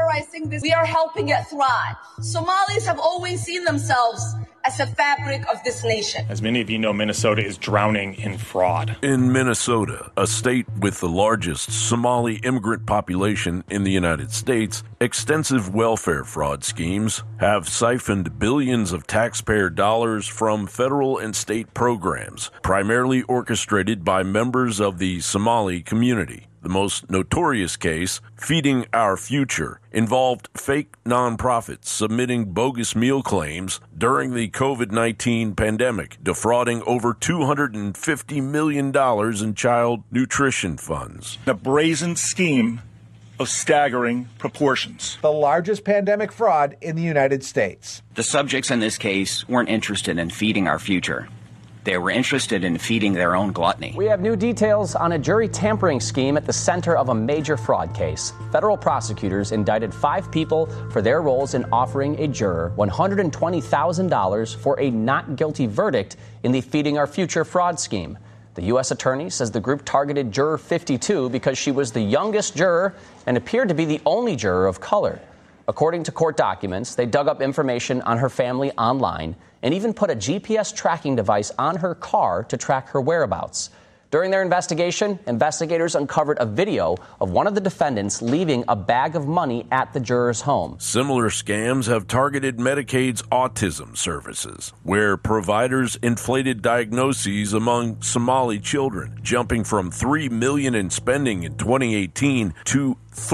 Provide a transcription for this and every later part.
terrorizing this, we are helping it thrive. Somalis have always seen themselves as the fabric of this nation. As many of you know, Minnesota is drowning in fraud. In Minnesota, a state with the largest Somali immigrant population in the United States, extensive welfare fraud schemes have siphoned billions of taxpayer dollars from federal and state programs, primarily orchestrated by members of the Somali community. The most notorious case, Feeding Our Future, involved fake nonprofits submitting bogus meal claims during the COVID-19 pandemic, defrauding over $250 million in child nutrition funds. A brazen scheme of staggering proportions. The largest pandemic fraud in the United States. The subjects in this case weren't interested in feeding our future. They were interested in feeding their own gluttony. We have new details on a jury tampering scheme at the center of a major fraud case. Federal prosecutors indicted 5 people for their roles in offering a juror $120,000 for a not guilty verdict in the Feeding Our Future fraud scheme. The U.S. attorney says the group targeted Juror 52 because she was the youngest juror and appeared to be the only juror of color. According to court documents, they dug up information on her family online and even put a GPS tracking device on her car to track her whereabouts. During their investigation, investigators uncovered a video of one of the defendants leaving a bag of money at the juror's home. Similar scams have targeted Medicaid's autism services, where providers inflated diagnoses among Somali children, jumping from $3 million in spending in 2018 to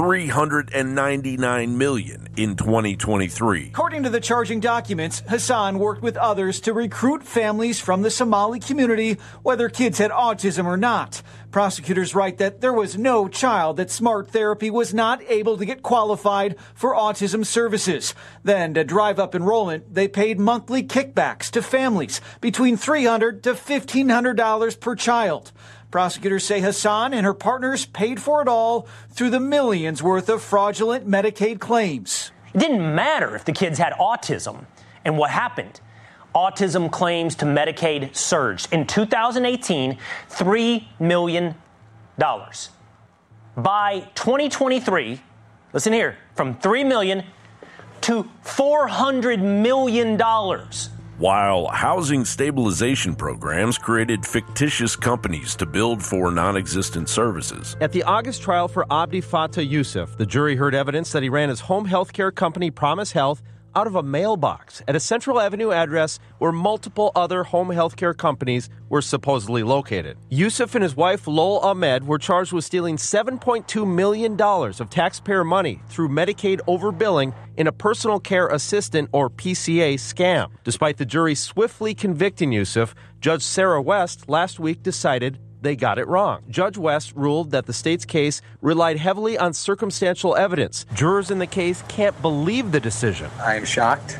$399 million in 2023. According to the charging documents, Hassan worked with others to recruit families from the Somali community, whether kids had autism or not. Prosecutors write that there was no child that Smart Therapy was not able to get qualified for autism services. Then, to drive up enrollment, they paid monthly kickbacks to families between $300 to $1,500 per child. Prosecutors say Hassan and her partners paid for it all through the millions worth of fraudulent Medicaid claims. It didn't matter if the kids had autism. And what happened? Autism claims to Medicaid surged. In 2018, $3 million. By 2023, listen here, from $3 million to $400 million. While housing stabilization programs created fictitious companies to build for non-existent services. At the August trial for Abdi Fattah Yusuf, the jury heard evidence that he ran his home health care company Promise Health out of a mailbox at a Central Avenue address where multiple other home health care companies were supposedly located. Yusuf and his wife, Lol Ahmed, were charged with stealing $7.2 million of taxpayer money through Medicaid overbilling in a personal care assistant, or PCA, scam. Despite the jury swiftly convicting Yusuf, Judge Sarah West last week decided they got it wrong. Judge West ruled that the state's case relied heavily on circumstantial evidence. Jurors in the case can't believe the decision. I am shocked.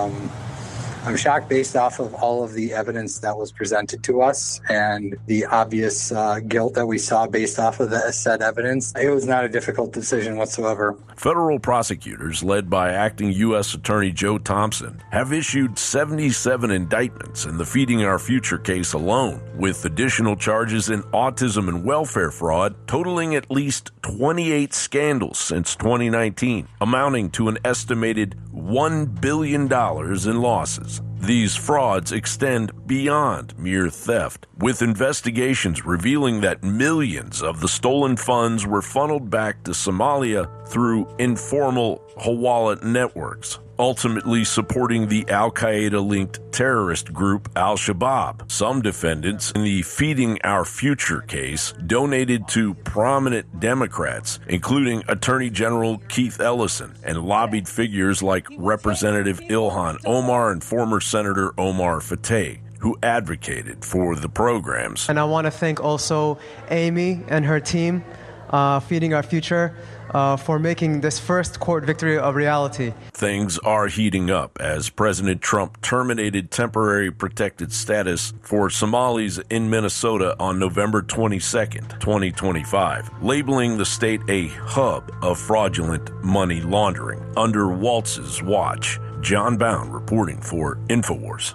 I'm shocked based off of all of the evidence that was presented to us and the obvious guilt that we saw based off of the said evidence. It was not a difficult decision whatsoever. Federal prosecutors, led by acting U.S. Attorney Joe Thompson, have issued 77 indictments in the Feeding Our Future case alone, with additional charges in autism and welfare fraud totaling at least 28 scandals since 2019, amounting to an estimated $1 billion in losses. These frauds extend beyond mere theft, with investigations revealing that millions of the stolen funds were funneled back to Somalia through informal Hawala networks, ultimately supporting the Al-Qaeda-linked terrorist group Al-Shabaab. Some defendants in the Feeding Our Future case donated to prominent Democrats, including Attorney General Keith Ellison, and lobbied figures like Representative Ilhan Omar and former Senator Omar Fateh, who advocated for the programs. And I want to thank also Amy and her team, Feeding Our Future, for making this first court victory a reality. Things are heating up as President Trump terminated temporary protected status for Somalis in Minnesota on November 22nd, 2025, labeling the state a hub of fraudulent money laundering under Waltz's watch. John Bound reporting for InfoWars.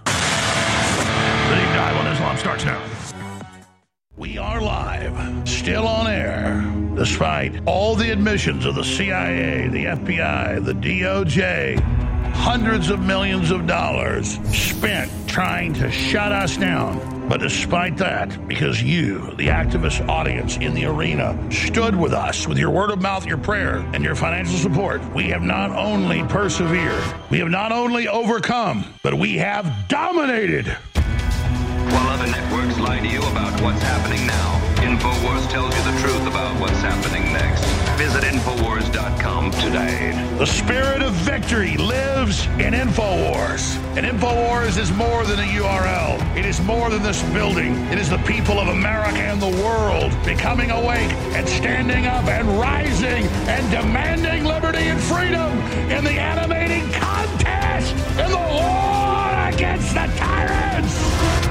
The Deep Dive on Islam starts now. We are live, still on air. Despite all the admissions of the CIA, the FBI, the DOJ, hundreds of millions of dollars spent trying to shut us down. But despite that, because you, the activist audience in the arena, stood with us with your word of mouth, your prayer, and your financial support, we have not only persevered, we have not only overcome, but we have dominated. While other networks lie to you about what's happening now, InfoWars tells you the truth about what's happening next. Visit Infowars.com today. The spirit of victory lives in InfoWars. And InfoWars is more than a URL. It is more than this building. It is the people of America and the world becoming awake and standing up and rising and demanding liberty and freedom in the animating contest in the war against the tyrants.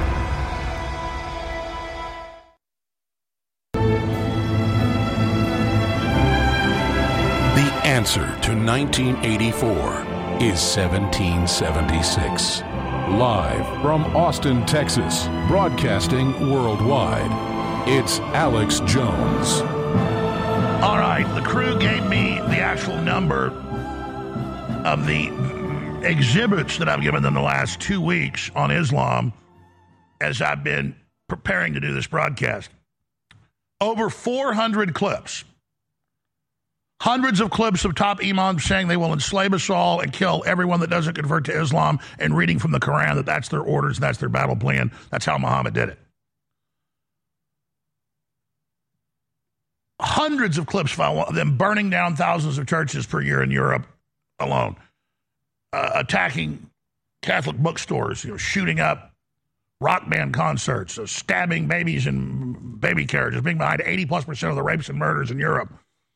The answer to 1984 is 1776. Live from Austin, Texas, broadcasting worldwide, it's Alex Jones. All right, the crew gave me the actual number of the exhibits that I've given them the last 2 weeks on Islam as I've been preparing to do this broadcast. Over 400 clips. Hundreds of clips of top imams saying they will enslave us all and kill everyone that doesn't convert to Islam, and reading from the Quran that that's their orders, that's their battle plan. That's how Muhammad did it. Hundreds of clips of them burning down thousands of churches per year in Europe alone, attacking Catholic bookstores, shooting up rock band concerts, stabbing babies in baby carriages, being behind 80+% of the rapes and murders in Europe.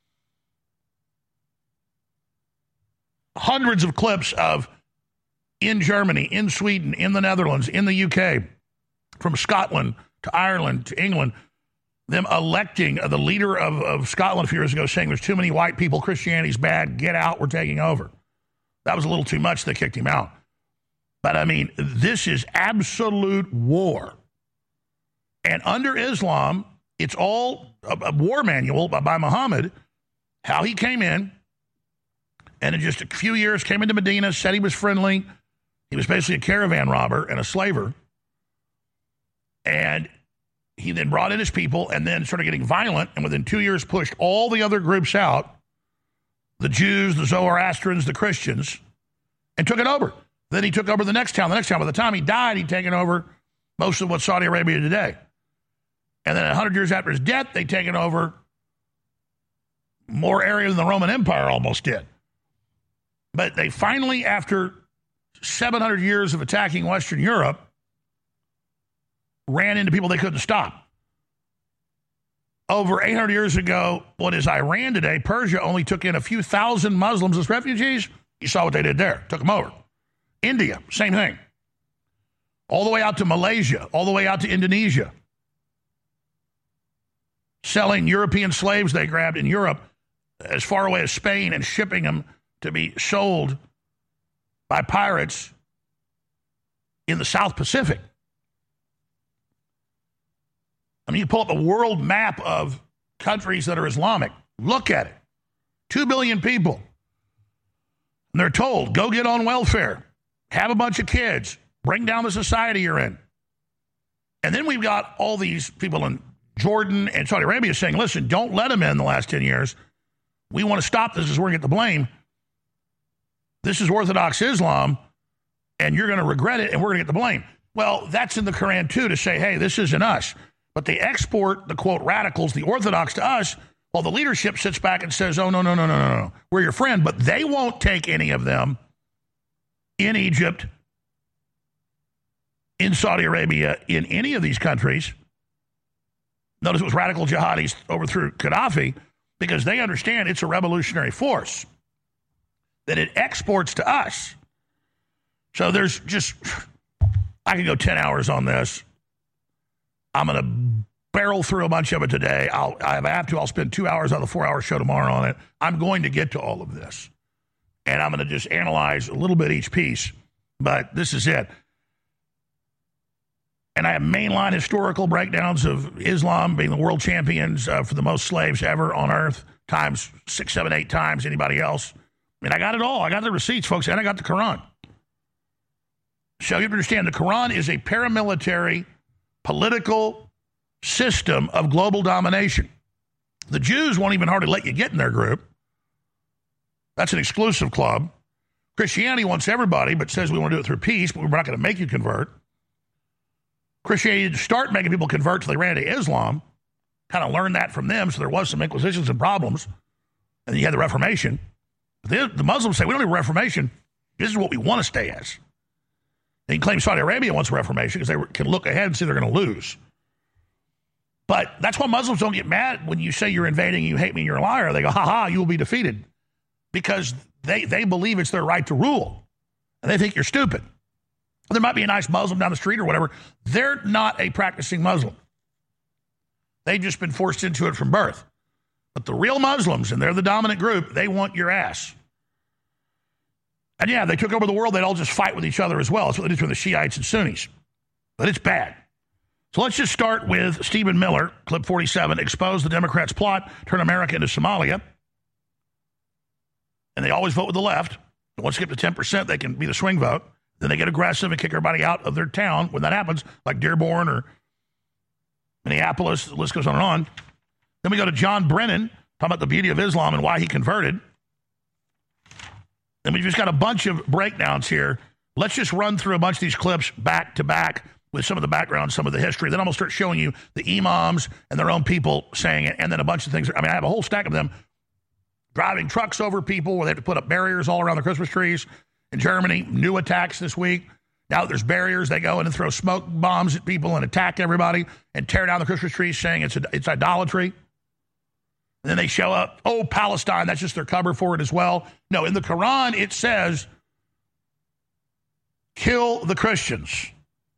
Hundreds of clips of in Germany, in Sweden, in the Netherlands, in the UK, from Scotland to Ireland to England, them electing the leader of Scotland a few years ago saying there's too many white people, Christianity's bad, get out, we're taking over. That was a little too much, they kicked him out. But I mean, this is absolute war. And under Islam, it's all a war manual by Muhammad, how he came in, and in just a few years came into Medina, said he was friendly. He was basically a caravan robber and a slaver. And he then brought in his people and then started getting violent, and within 2 years pushed all the other groups out, the Jews, the Zoroastrians, the Christians, and took it over. Then he took over the next town. By the time he died, he'd taken over most of what Saudi Arabia today. And then 100 years after his death, they'd taken over more area than the Roman Empire almost did. But they finally, after 700 years of attacking Western Europe, ran into people they couldn't stop. Over 800 years ago, what is Iran today, Persia only took in a few thousand Muslims as refugees. You saw what they did there. Took them over. India, same thing. All the way out to Malaysia, all the way out to Indonesia. Selling European slaves they grabbed in Europe as far away as Spain and shipping them to be sold by pirates in the South Pacific. I mean, you pull up a world map of countries that are Islamic. Look at it. 2 billion people. And they're told, go get on welfare. Have a bunch of kids. Bring down the society you're in. And then we've got all these people in Jordan and Saudi Arabia saying, listen, don't let them in the last 10 years. We want to stop this because we're going to get the blame. This is Orthodox Islam, and you're going to regret it, and we're going to get the blame. Well, that's in the Quran, too, to say, hey, this isn't us. But they export the, quote, radicals, the Orthodox, to us, while the leadership sits back and says, oh, no. We're your friend. But they won't take any of them in Egypt, in Saudi Arabia, in any of these countries. Notice it was radical jihadis overthrew Gaddafi because they understand it's a revolutionary force that it exports to us. So there's just, I could go 10 hours on this. I'm going to barrel through a bunch of it today. If I have to, I'll spend 2 hours on the 4-hour show tomorrow on it. I'm going to get to all of this. And I'm going to just analyze a little bit each piece. But this is it. And I have mainline historical breakdowns of Islam being the world champions for the most slaves ever on earth, times 6, 7, 8 times anybody else. I mean, I got it all. I got the receipts, folks, and I got the Quran. So you have to understand, the Quran is a paramilitary political system of global domination. The Jews won't even hardly let you get in their group. That's an exclusive club. Christianity wants everybody, but says we want to do it through peace, but we're not going to make you convert. Christianity didn't start making people convert till they ran into Islam. Kind of learned that from them, so there was some inquisitions and problems. And then you had the Reformation. But the Muslims say, we don't need a Reformation. This is what we want to stay as. They can claim Saudi Arabia wants a Reformation because they can look ahead and see they're going to lose. But that's why Muslims don't get mad when you say you're invading and you hate me and you're a liar. They go, ha-ha, you will be defeated. Because they believe it's their right to rule. And they think you're stupid. There might be a nice Muslim down the street or whatever. They're not a practicing Muslim. They've just been forced into it from birth. But the real Muslims, and they're the dominant group, they want your ass. And yeah, they took over the world. They'd all just fight with each other as well. That's what they did between the Shiites and Sunnis. But it's bad. So let's just start with Stephen Miller, clip 47, expose the Democrats' plot, turn America into Somalia. And they always vote with the left. And once they get to 10%, they can be the swing vote. Then they get aggressive and kick everybody out of their town when that happens, like Dearborn or Minneapolis. The list goes on and on. Then we go to John Brennan, talking about the beauty of Islam and why he converted. Then we've just got a bunch of breakdowns here. Let's just run through a bunch of these clips back to back with some of the background, some of the history. Then I'm going to start showing you the imams and their own people saying it, and then a bunch of things. I mean, I have a whole stack of them driving trucks over people where they have to put up barriers all around the Christmas trees. In Germany, new attacks this week. Now that there's barriers, they go in and throw smoke bombs at people and attack everybody and tear down the Christmas trees, saying it's idolatry. And then they show up, oh, Palestine, that's just their cover for it as well. No, in the Quran, it says, kill the Christians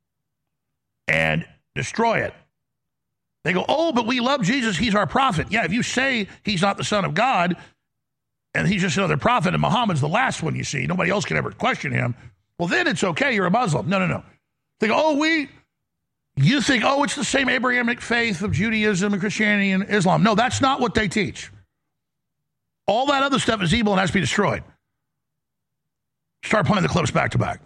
and destroy it. They go, oh, but we love Jesus. He's our prophet. Yeah, if you say he's not the Son of God and he's just another prophet and Muhammad's the last one you see, nobody else can ever question him, well, then it's okay. You're a Muslim. No. They go, oh, you think, oh, it's the same Abrahamic faith of Judaism and Christianity and Islam. No, that's not what they teach. All that other stuff is evil and has to be destroyed. Start playing the clips back to back.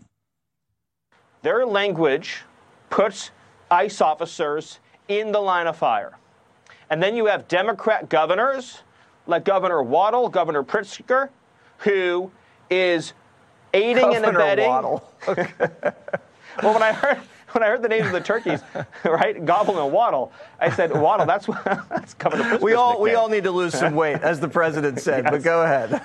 Their language puts ICE officers in the line of fire. And then you have Democrat governors like Governor Waddle, Governor Pritzker, who is aiding and abetting. Waddle. Okay. Well, when I heard the names of the turkeys, right, Gobble and Waddle, I said, Waddle, that's Governor Pritzker's we all need to lose some weight, as the president said, yes. But go ahead.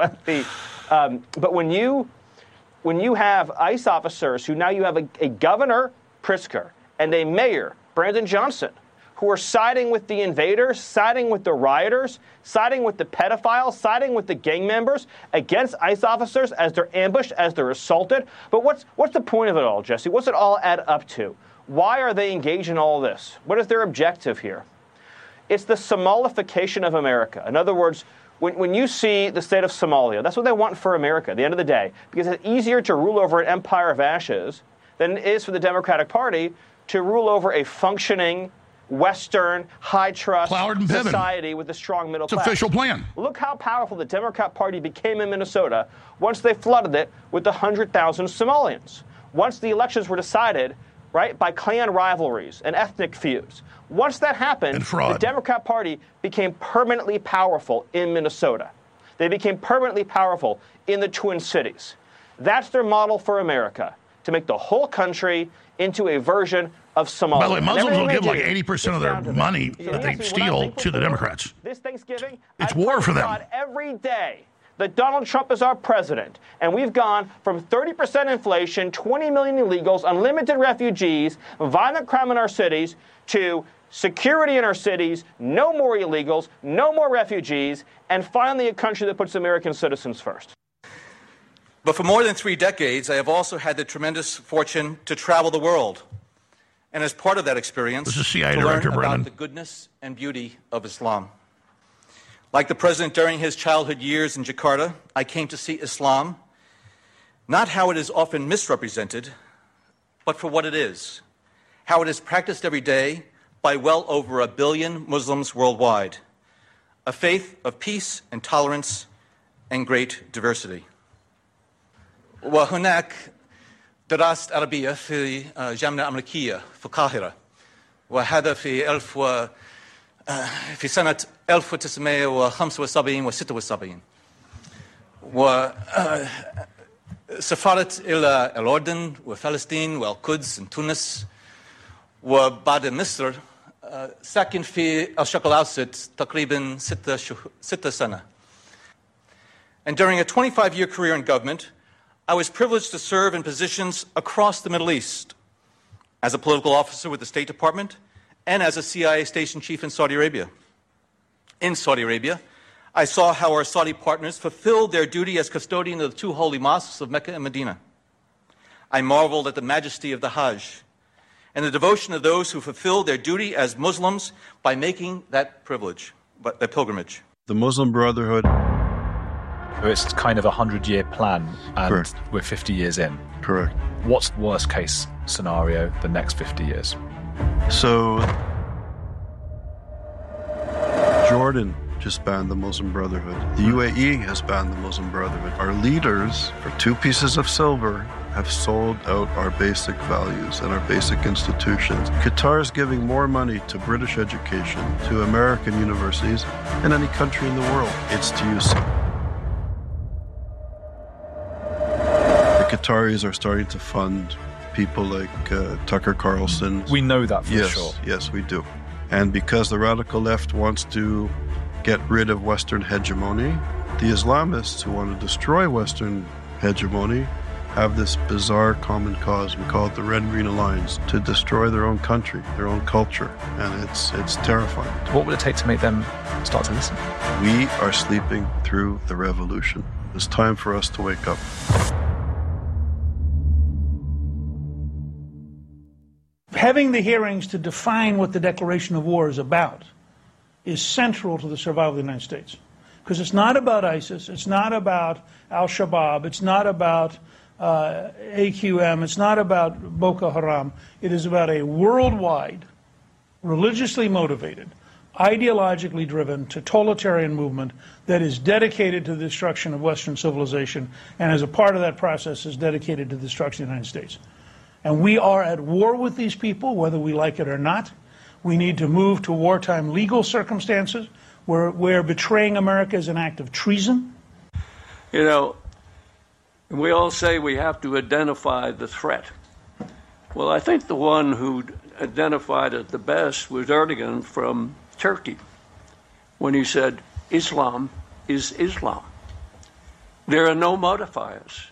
But when you have ICE officers who now you have a Governor Pritzker and a Mayor, Brandon Johnson, who are siding with the invaders, siding with the rioters, siding with the pedophiles, siding with the gang members against ICE officers as they're ambushed, as they're assaulted. But what's the point of it all, Jesse? What's it all add up to? Why are they engaged in all this? What is their objective here? It's the Somalification of America. In other words, when you see the state of Somalia, that's what they want for America at the end of the day, because it's easier to rule over an empire of ashes than it is for the Democratic Party to rule over a functioning Western, high-trust society with a strong middle class. It's official plan. Look how powerful the Democrat Party became in Minnesota once they flooded it with 100,000 Somalians. Once the elections were decided, right, by clan rivalries and ethnic feuds. Once that happened, the Democrat Party became permanently powerful in Minnesota. They became permanently powerful in the Twin Cities. That's their model for America, to make the whole country into a version of Somalia. By the way, Muslims will give like 80% of their money that they steal to the Democrats. This Thanksgiving, it's war for them. Every day that Donald Trump is our president, and we've gone from 30% inflation, 20 million illegals, unlimited refugees, violent crime in our cities, to security in our cities, no more illegals, no more refugees, and finally a country that puts American citizens first. But for more than 3 decades, I have also had the tremendous fortune to travel the world. And as part of that experience, this is CIA to Director learn Brennan. about the goodness and beauty of Islam. Like the president during his childhood years in Jakarta, I came to see Islam, not how it is often misrepresented, but for what it is, how it is practiced every day by well over 1 billion Muslims worldwide, a faith of peace and tolerance and great diversity. وهناك دراسة عربية في جامعة أمريكية في القاهرة، وهذا في سنة 1975 و76. وسافرت إلى الأردن وفلسطين والقدس وتونس وبعد مصر، ساكن في الشرق الأوسط تقريبا 6 سنة. And during a 25-year career in government, I was privileged to serve in positions across the Middle East as a political officer with the State Department and as a CIA station chief in Saudi Arabia. In Saudi Arabia, I saw how our Saudi partners fulfilled their duty as custodian of the 2 holy mosques of Mecca and Medina. I marveled at the majesty of the Hajj and the devotion of those who fulfilled their duty as Muslims by making that pilgrimage. The Muslim Brotherhood. It's kind of a 100-year plan, and Correct. We're 50 years in. Correct. What's the worst case scenario the next 50 years? So, Jordan just banned the Muslim Brotherhood. The UAE has banned the Muslim Brotherhood. Our leaders, for 2 pieces of silver, have sold out our basic values and our basic institutions. Qatar is giving more money to British education, to American universities, than any country in the world. It's to use. The Qataris are starting to fund people like Tucker Carlson. We know that for sure. Yes, we do. And because the radical left wants to get rid of Western hegemony, the Islamists who want to destroy Western hegemony have this bizarre common cause. We call it the Red Green Alliance, to destroy their own country, their own culture. And it's terrifying. What would it take to make them start to listen? We are sleeping through the revolution. It's time for us to wake up. Having the hearings to define what the declaration of war is about is central to the survival of the United States. Because it's not about ISIS, it's not about Al-Shabaab, it's not about AQM, it's not about Boko Haram. It is about a worldwide, religiously motivated, ideologically driven, totalitarian movement that is dedicated to the destruction of Western civilization, and as a part of that process is dedicated to the destruction of the United States. And we are at war with these people, whether we like it or not. We need to move to wartime legal circumstances where betraying America is an act of treason. You know, we all say we have to identify the threat. Well, I think the one who identified it the best was Erdogan from Turkey, when he said, Islam is Islam. There are no modifiers.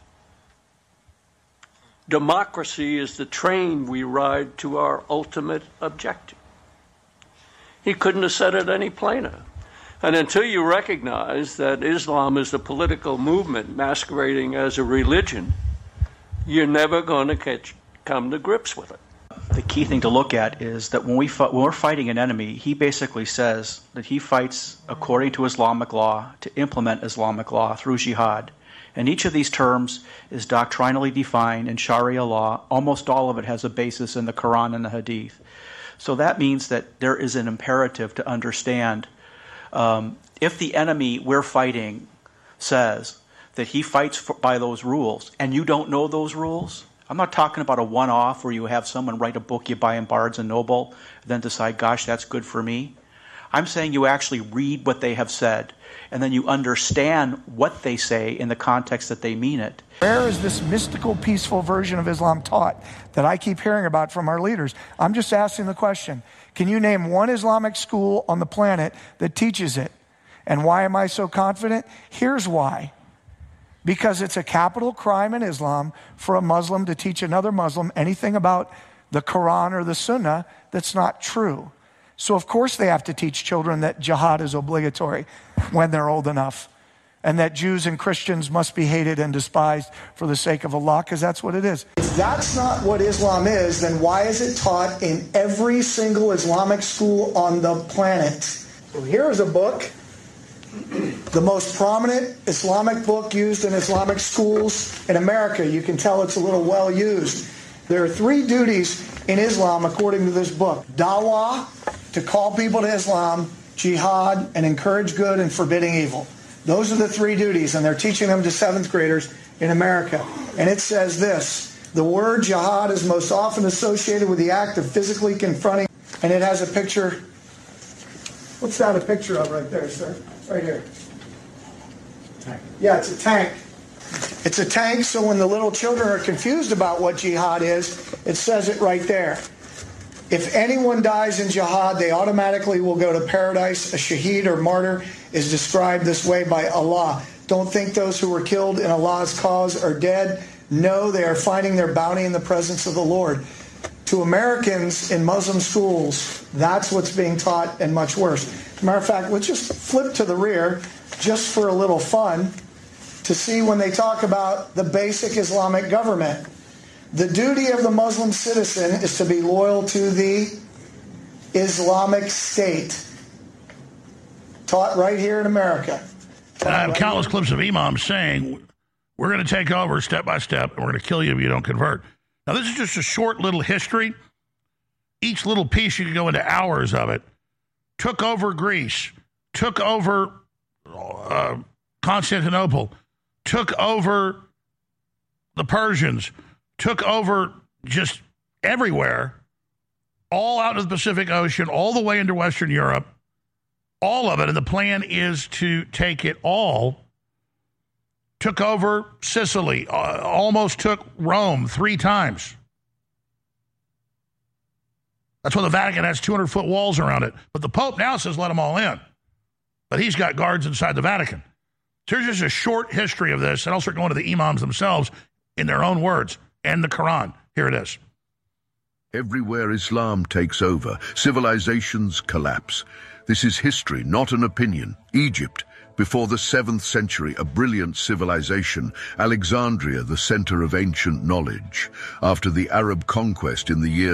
Democracy is the train we ride to our ultimate objective. He couldn't have said it any plainer. And until you recognize that Islam is a political movement masquerading as a religion, you're never going to come to grips with it. The key thing to look at is that when we're fighting an enemy, he basically says that he fights according to Islamic law to implement Islamic law through jihad. And each of these terms is doctrinally defined in Sharia law. Almost all of it has a basis in the Quran and the Hadith. So that means that there is an imperative to understand if the enemy we're fighting says that he fights by those rules and you don't know those rules. I'm not talking about a one-off where you have someone write a book you buy in Barnes & Noble and then decide, gosh, that's good for me. I'm saying you actually read what they have said and then you understand what they say in the context that they mean it. Where is this mystical, peaceful version of Islam taught that I keep hearing about from our leaders? I'm just asking the question. Can you name one Islamic school on the planet that teaches it? And why am I so confident? Here's why. Because it's a capital crime in Islam for a Muslim to teach another Muslim anything about the Quran or the Sunnah that's not true. So of course they have to teach children that jihad is obligatory when they're old enough, and that Jews and Christians must be hated and despised for the sake of Allah, because that's what it is. If that's not what Islam is, then why is it taught in every single Islamic school on the planet? So here is a book, the most prominent Islamic book used in Islamic schools in America. You can tell it's a little well used. There are 3 duties in Islam according to this book. Dawah, to call people to Islam, jihad, and encourage good and forbidding evil. Those are the three duties, and they're teaching them to 7th graders in America. And it says this: the word jihad is most often associated with the act of physically confronting, and it has a picture. What's that a picture of right there, sir? Right here. Tank. Yeah, it's a tank. It's a tank, so when the little children are confused about what jihad is, it says it right there. If anyone dies in jihad, they automatically will go to paradise. A shaheed or martyr is described this way by Allah. Don't think those who were killed in Allah's cause are dead. No, they are finding their bounty in the presence of the Lord. To Americans in Muslim schools, that's what's being taught, and much worse. As a matter of fact, let's just flip to the rear, just for a little fun, to see when they talk about the basic Islamic government. The duty of the Muslim citizen is to be loyal to the Islamic State. Taught right here in America. And I have countless clips of imams saying, we're going to take over step by step, and we're going to kill you if you don't convert. Now, this is just a short little history. Each little piece, you could go into hours of it. Took over Greece, took over Constantinople, took over the Persians, took over just everywhere, all out of the Pacific Ocean, all the way into Western Europe, all of it. And the plan is to take it all. Took over Sicily, almost took Rome 3 times. That's why the Vatican has 200-foot walls around it. But the Pope now says let them all in. But he's got guards inside the Vatican. So here's just a short history of this, and I'll start going to the imams themselves in their own words and the Quran. Here it is. Everywhere Islam takes over, civilizations collapse. This is history, not an opinion. Egypt, before the 7th century, a brilliant civilization. Alexandria, the center of ancient knowledge. After the Arab conquest in the year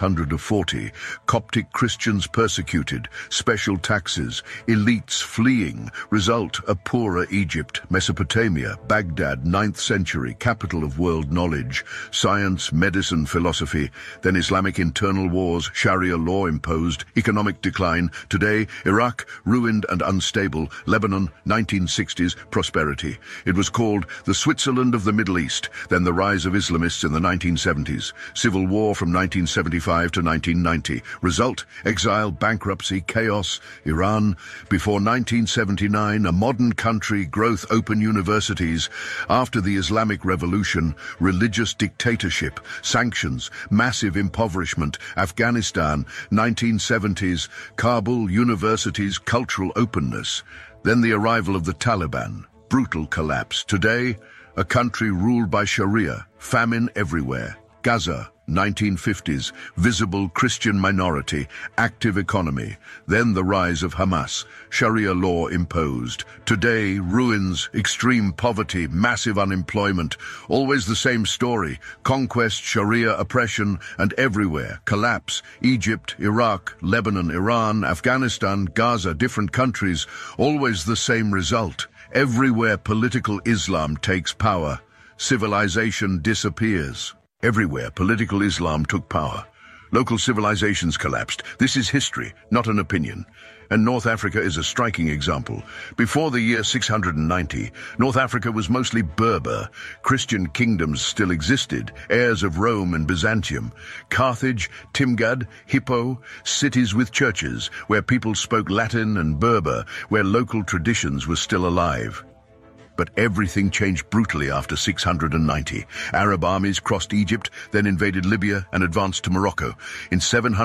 640, Coptic Christians persecuted, special taxes, elites fleeing, result a poorer Egypt. Mesopotamia, Baghdad, 9th century, capital of world knowledge. Science, medicine, philosophy. Then Islamic internal wars, Sharia law imposed, economic decline. Today, Iraq, ruined and unstable. Lebanon, 1960s, prosperity. It was called the Switzerland of the Middle East, then the rise of Islamists in the 1970s. Civil war from 1975 to 1990. Result, exile, bankruptcy, chaos. Iran, before 1979, a modern country, growth, open universities. After the Islamic Revolution, religious dictatorship, sanctions, massive impoverishment. Afghanistan, 1970s, Kabul, universities, cultural openness. Then the arrival of the Taliban, brutal collapse. Today, a country ruled by Sharia, famine everywhere. Gaza, 1950s, visible Christian minority, active economy. Then the rise of Hamas, Sharia law imposed. Today, ruins, extreme poverty, massive unemployment. Always the same story, conquest, Sharia oppression, and everywhere, collapse. Egypt, Iraq, Lebanon, Iran, Afghanistan, Gaza, different countries. Always the same result. Everywhere political Islam takes power, civilization disappears. Everywhere, political Islam took power. Local civilizations collapsed. This is history, not an opinion. And North Africa is a striking example. Before the year 690, North Africa was mostly Berber. Christian kingdoms still existed, heirs of Rome and Byzantium. Carthage, Timgad, Hippo, cities with churches, where people spoke Latin and Berber, where local traditions were still alive. But everything changed brutally after 690. Arab armies crossed Egypt, then invaded Libya and advanced to Morocco. In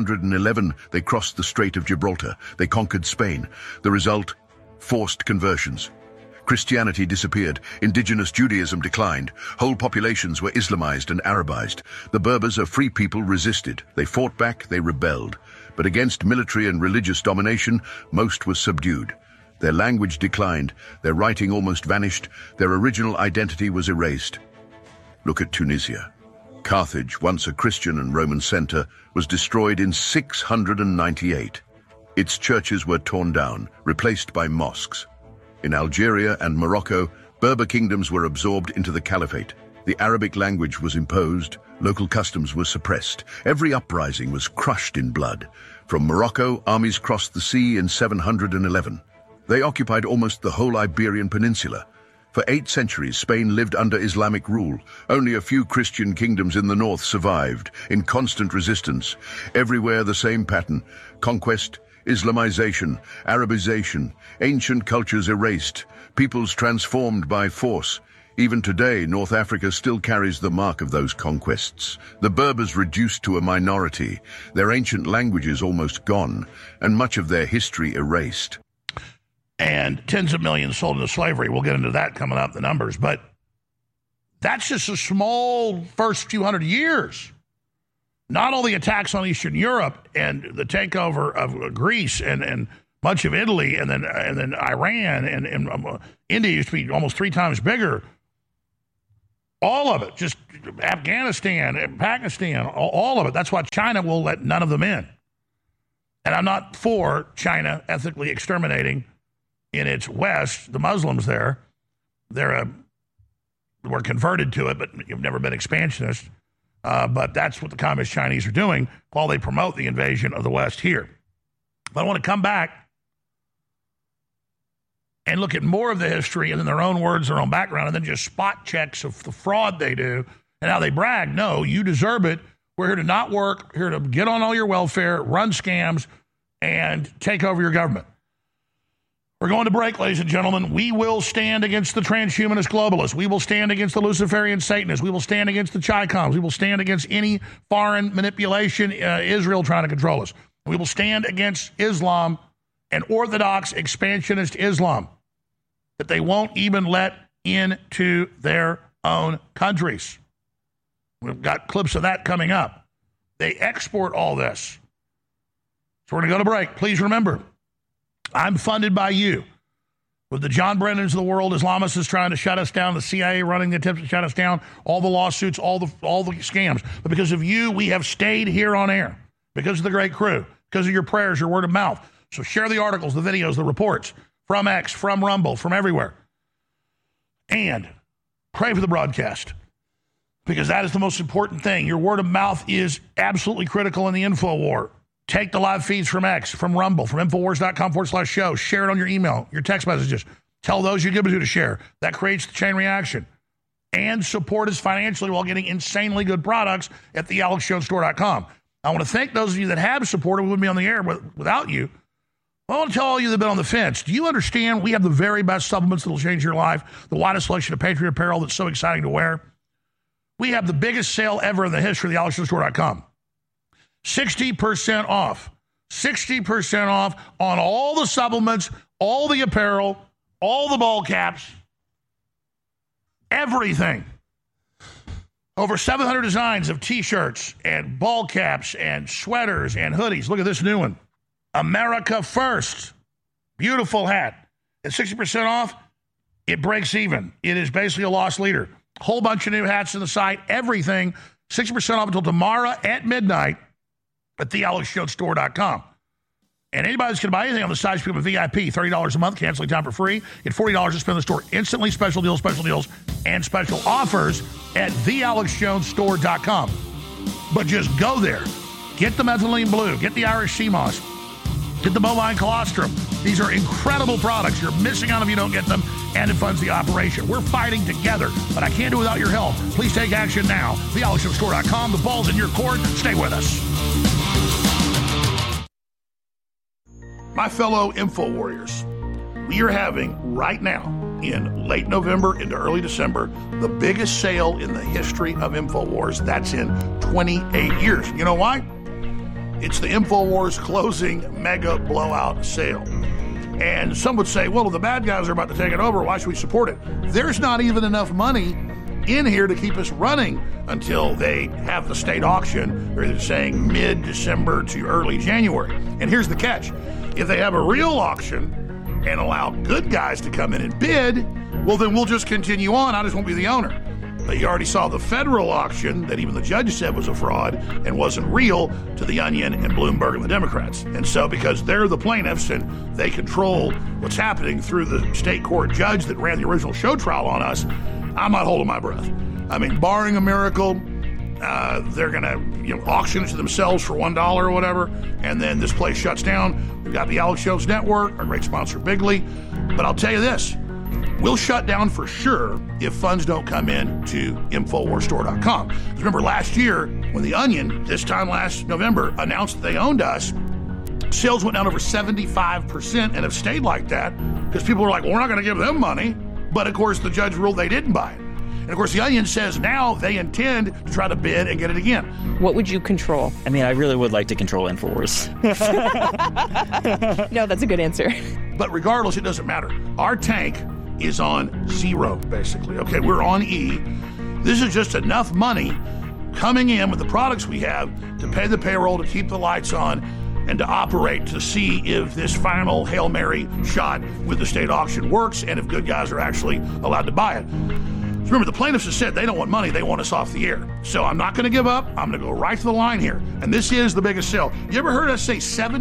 711, they crossed the Strait of Gibraltar. They conquered Spain. The result? Forced conversions. Christianity disappeared. Indigenous Judaism declined. Whole populations were Islamized and Arabized. The Berbers, a free people, resisted. They fought back, they rebelled. But against military and religious domination, most were subdued. Their language declined, their writing almost vanished, their original identity was erased. Look at Tunisia. Carthage, once a Christian and Roman center, was destroyed in 698. Its churches were torn down, replaced by mosques. In Algeria and Morocco, Berber kingdoms were absorbed into the caliphate. The Arabic language was imposed, local customs were suppressed. Every uprising was crushed in blood. From Morocco, armies crossed the sea in 711. They occupied almost the whole Iberian Peninsula. For 8 centuries, Spain lived under Islamic rule. Only a few Christian kingdoms in the north survived, in constant resistance. Everywhere the same pattern: conquest, Islamization, Arabization, ancient cultures erased, peoples transformed by force. Even today, North Africa still carries the mark of those conquests. The Berbers reduced to a minority, their ancient languages almost gone, and much of their history erased. And tens of millions sold into slavery. We'll get into that coming up, the numbers. But that's just a small first few hundred years. Not all the attacks on Eastern Europe and the takeover of Greece and much of Italy and then Iran and India used to be almost 3 times bigger. All of it, just Afghanistan and Pakistan, all of it. That's why China will let none of them in. And I'm not for China ethically exterminating in its west the Muslims there. We're converted to it, but you've never been expansionist. But that's what the Communist Chinese are doing while they promote the invasion of the West here. But I want to come back and look at more of the history and in their own words, their own background, and then just spot checks of the fraud they do and how they brag. No, you deserve it. We're here to not work, here to get on all your welfare, run scams, and take over your government. We're going to break, ladies and gentlemen. We will stand against the transhumanist globalists. We will stand against the Luciferian Satanists. We will stand against the Chi-Coms. We will stand against any foreign manipulation, Israel trying to control us. We will stand against Islam and Orthodox expansionist Islam that they won't even let into their own countries. We've got clips of that coming up. They export all this. So we're going to go to break. Please remember, I'm funded by you. With the John Brennans of the world, Islamists trying to shut us down, the CIA running the attempts to shut us down, all the lawsuits, all the scams. But because of you, we have stayed here on air. Because of the great crew. Because of your prayers, your word of mouth. So share the articles, the videos, the reports from X, from Rumble, from everywhere. And pray for the broadcast. Because that is the most important thing. Your word of mouth is absolutely critical in the info war. Take the live feeds from X, from Rumble, from Infowars.com/show. Share it on your email, your text messages. Tell those you give it to share. That creates the chain reaction. And support us financially while getting insanely good products at thealexjonesstore.com. I want to thank those of you that have supported. We wouldn't be on the air without you. I want to tell all you that have been on the fence. Do you understand we have the very best supplements that will change your life? The widest selection of Patriot apparel that's so exciting to wear. We have the biggest sale ever in the history of thealexjonesstore.com. 60% off. 60% off on all the supplements, all the apparel, all the ball caps, everything. Over 700 designs of T-shirts and ball caps and sweaters and hoodies. Look at this new one. America First. Beautiful hat. At 60% off, it breaks even. It is basically a loss leader. Whole bunch of new hats in the site. Everything. 60% off until tomorrow at midnight at thealexjonesstore.com. And anybody that's going to buy anything on the site should become a VIP. $30 a month, canceling time for free. Get $40 to spend in the store instantly. Special deals, and special offers at thealexjonesstore.com. But just go there. Get the methylene blue. Get the Irish sea moss. Get the bovine colostrum. These are incredible products. You're missing out if you don't get them, and it funds the operation. We're fighting together, but I can't do it without your help. Please take action now. TheAlexJonesStore.com. The ball's in your court. Stay with us. My fellow Info Warriors, we are having right now, in late November into early December, the biggest sale in the history of InfoWars. That's in 28 years. You know why? It's the InfoWars closing mega blowout sale. And some would say, well, if the bad guys are about to take it over, why should we support it? There's not even enough money in here to keep us running until they have the state auction. They're saying mid-December to early January. And here's the catch. If they have a real auction and allow good guys to come in and bid, well, then we'll just continue on. I just won't be the owner. But you already saw the federal auction that even the judge said was a fraud and wasn't real to the Onion and Bloomberg and the Democrats. And so because they're the plaintiffs and they control what's happening through the state court judge that ran the original show trial on us, I'm not holding my breath. I mean, barring a miracle, they're going to auction it to themselves for $1 or whatever, and then this place shuts down. We've got the Alex Jones Network, our great sponsor, Bigley. But I'll tell you this, we'll shut down for sure if funds don't come in to InfoWarsStore.com. Remember last year when The Onion, this time last November, announced that they owned us, sales went down over 75% and have stayed like that because people were like, well, we're not going to give them money. But, of course, the judge ruled they didn't buy it. And, of course, The Onion says now they intend to try to bid and get it again. What would you control? I mean, I really would like to control InfoWars. No, that's a good answer. But regardless, it doesn't matter. Our tank is on zero, basically. Okay, we're on E. This is just enough money coming in with the products we have to pay the payroll, to keep the lights on, and to operate to see if this final Hail Mary shot with the state auction works and if good guys are actually allowed to buy it. Remember, the plaintiffs have said they don't want money, they want us off the air. So I'm not going to give up. I'm going to go right to the line here. And this is the biggest sale. You ever heard us say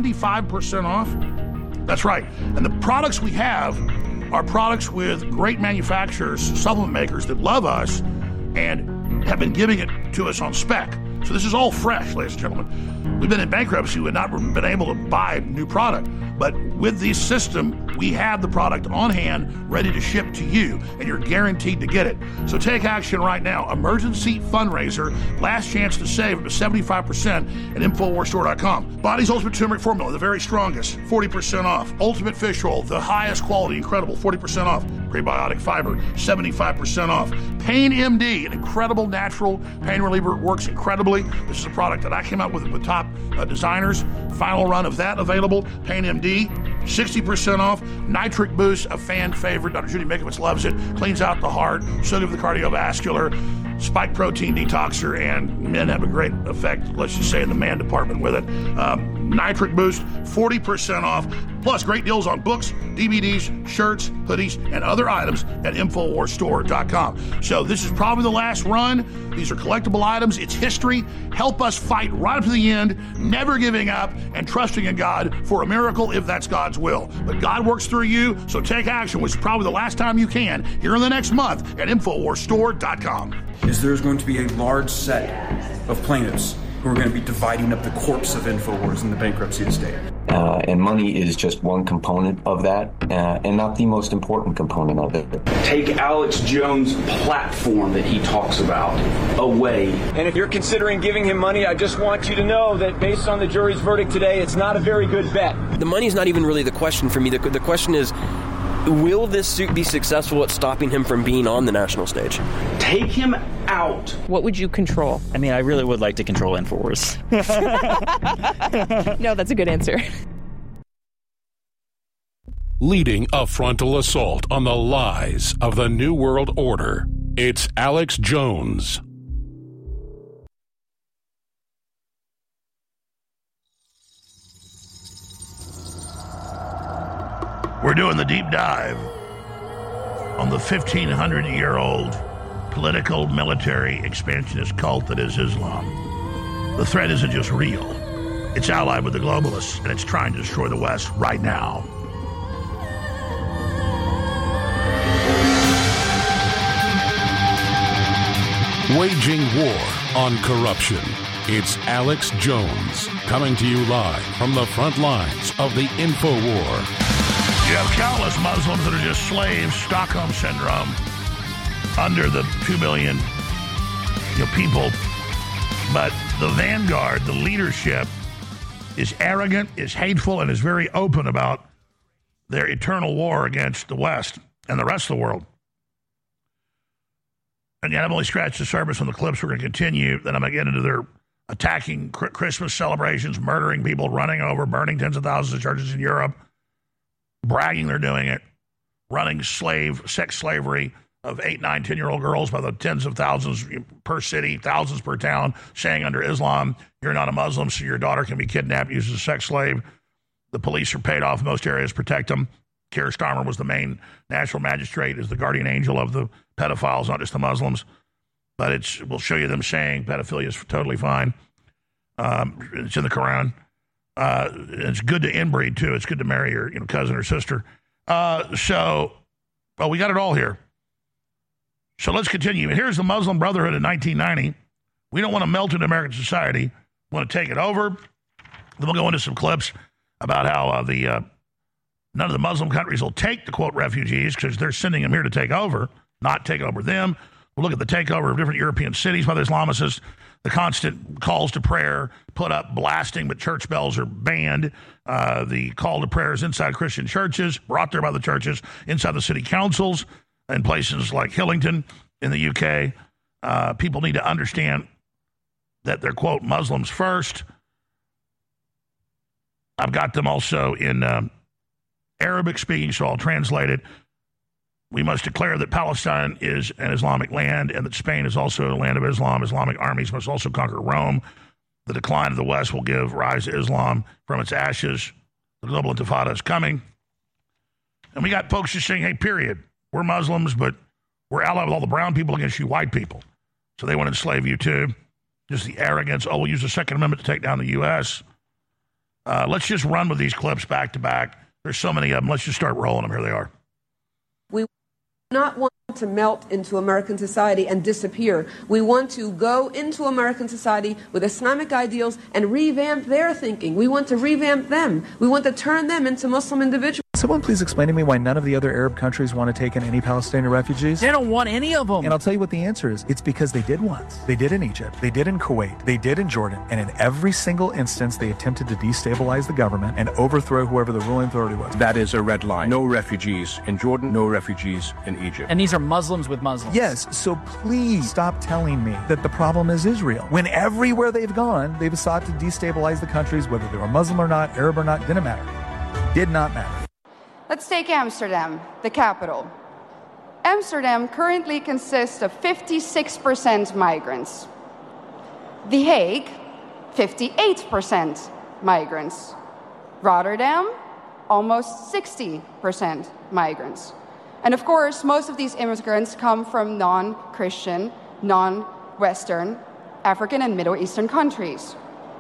75% off? That's right. And the products we have are products with great manufacturers, supplement makers that love us and have been giving it to us on spec. So this is all fresh, ladies and gentlemen. We've been in bankruptcy. We've not been able to buy new product. But with this system, we have the product on hand, ready to ship to you, and you're guaranteed to get it. So take action right now. Emergency fundraiser, last chance to save up to 75% at InfoWarsStore.com. Body's Ultimate Turmeric Formula, the very strongest, 40% off. Ultimate Fish Oil, the highest quality, incredible, 40% off. Prebiotic Fiber, 75% off. Pain MD, an incredible natural pain reliever, works incredibly. This is a product that I came out with top designers. Final run of that available. Pain MD, 60% off. Nitric Boost, a fan favorite. Dr. Judy Mikovits loves it. Cleans out the heart, so good for the cardiovascular. Spike protein detoxer, and men have a great effect, let's just say, in the man department with it. Nitric Boost, 40% off. Plus, great deals on books, DVDs, shirts, hoodies, and other items at InfoWarsStore.com. So this is probably the last run. These are collectible items. It's history. Help us fight right up to the end, never giving up, and trusting in God for a miracle if that's God's will. But God works through you, so take action, which is probably the last time you can, here in the next month at InfoWarsStore.com. Is there's going to be a large set of plaintiffs who are going to be dividing up the corpse of InfoWars in the bankruptcy estate. And money is just one component of that, and not the most important component of it. Take Alex Jones' platform that he talks about away. And if you're considering giving him money, I just want you to know that based on the jury's verdict today, it's not a very good bet. The money is not even really the question for me. The question is, will this suit be successful at stopping him from being on the national stage? Take him out. What would you control? I mean, I really would like to control InfoWars. No, that's a good answer. Leading a frontal assault on the lies of the New World Order, it's Alex Jones. We're doing the deep dive on the 1,500-year-old political, military, expansionist cult that is Islam. The threat isn't just real. It's allied with the globalists, and it's trying to destroy the West right now. Waging war on corruption. It's Alex Jones, coming to you live from the front lines of the InfoWar. You have countless Muslims that are just slaves, Stockholm Syndrome, under the 2 billion people. But the vanguard, the leadership, is arrogant, is hateful, and is very open about their eternal war against the West and the rest of the world. And yet I've only scratched the surface on the clips. We're going to continue. Then I'm going to get into their attacking Christmas celebrations, murdering people, running over, burning tens of thousands of churches in Europe, bragging they're doing it, running sex slavery of 8, 9, 10-year-old girls by the tens of thousands per city, thousands per town, saying under Islam, you're not a Muslim, so your daughter can be kidnapped, used as a sex slave. The police are paid off in most areas to protect them. Keir Starmer was the main national magistrate, is the guardian angel of the pedophiles, not just the Muslims. But we'll show you them saying pedophilia is totally fine. It's in the Quran. It's good to inbreed, too. It's good to marry your cousin or sister. We got it all here. So let's continue. Here's the Muslim Brotherhood in 1990. We don't want to melt into American society. We want to take it over. Then we'll go into some clips about how none of the Muslim countries will take the, quote, refugees because they're sending them here to take over, not take over them. We'll look at the takeover of different European cities by the Islamicists, the constant calls to prayer, put up blasting, but church bells are banned. The call to prayers inside Christian churches, brought there by the churches, inside the city councils, in places like Hillington in the UK. People need to understand that they're, quote, Muslims first. I've got them also in Arabic speaking, so I'll translate it. We must declare that Palestine is an Islamic land and that Spain is also a land of Islam. Islamic armies must also conquer Rome. The decline of the West will give rise to Islam from its ashes. The global intifada is coming. And we got folks just saying, hey, period. We're Muslims, but we're allied with all the brown people against you white people. So they want to enslave you too. Just the arrogance. Oh, we'll use the Second Amendment to take down the U.S. Let's just run with these clips back to back. There's so many of them. Let's just start rolling them. Here they are. We do not want to melt into American society and disappear. We want to go into American society with Islamic ideals and revamp their thinking. We want to revamp them. We want to turn them into Muslim individuals. Someone please explain to me why none of the other Arab countries want to take in any Palestinian refugees? They don't want any of them. And I'll tell you what the answer is. It's because they did once. They did in Egypt. They did in Kuwait. They did in Jordan. And in every single instance, they attempted to destabilize the government and overthrow whoever the ruling authority was. That is a red line. No refugees in Jordan, no refugees in Egypt. And these are Muslims with Muslims. Yes, so please stop telling me that the problem is Israel. When everywhere they've gone, they've sought to destabilize the countries, whether they were Muslim or not, Arab or not, didn't matter. Did not matter. Let's take Amsterdam, the capital. Amsterdam currently consists of 56% migrants. The Hague, 58% migrants. Rotterdam, almost 60% migrants. And of course, most of these immigrants come from non-Christian, non-Western, African and Middle Eastern countries.